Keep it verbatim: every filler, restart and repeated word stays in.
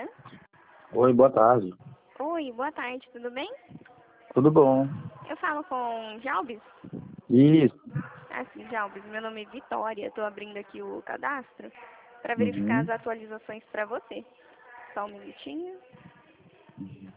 Alô? Oi, boa tarde. Oi, boa tarde, tudo bem? Tudo bom? Eu falo com Jalbis? Isso. Ah, sim, Jalbis. Meu nome é Vitória. Estou abrindo aqui o cadastro para verificar Uhum. as atualizações para você. Só um minutinho.